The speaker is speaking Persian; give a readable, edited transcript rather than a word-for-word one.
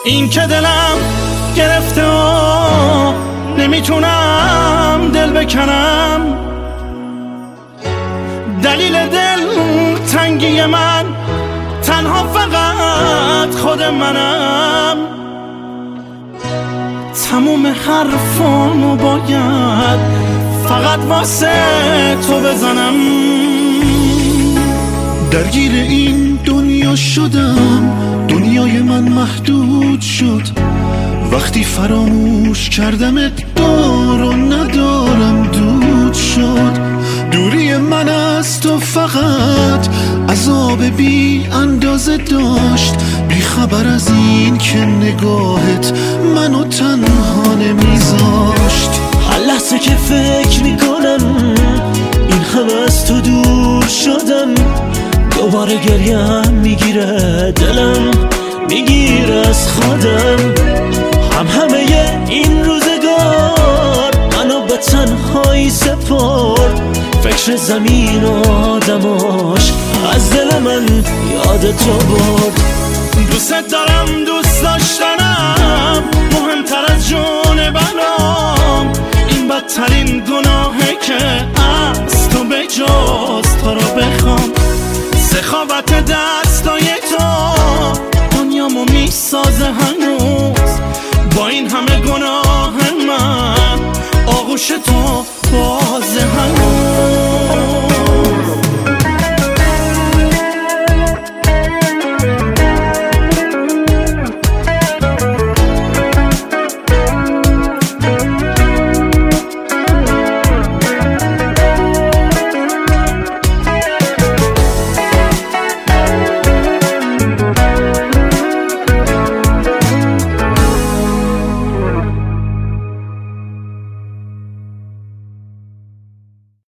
این که دلم گرفته و نمیتونم دل بکنم، دلیل دل تنگی من تنها فقط خود منم. تموم حرفامو باید فقط واسه تو بزنم. درگیر این دنیا شدم، دنیای من محدود شد وقتی فراموش کردمت، دار و ندارم دود شد. دوری من از تو فقط عذاب بی اندازه داشت، بی خبر از این که نگاهت منو تنها نمیذاشت. هر لحظه که فکر میکنم این همه از تو دور شدم، دوباره گریم میگیره، دلم میگیره از خودم. همه این روزگار منو به تنهایی سپرد، فکر زمین و آدماش از دل من یاد تو برد. دوست دارم، دوست داشتنم مهمتر از جون بنام. این بدترین گناهه که از تو به جز تو رو بخوام. سخاوت دستای تو دنیامو میسازه هنوز، با این همه گناه من آغوش تو بازه هنوز.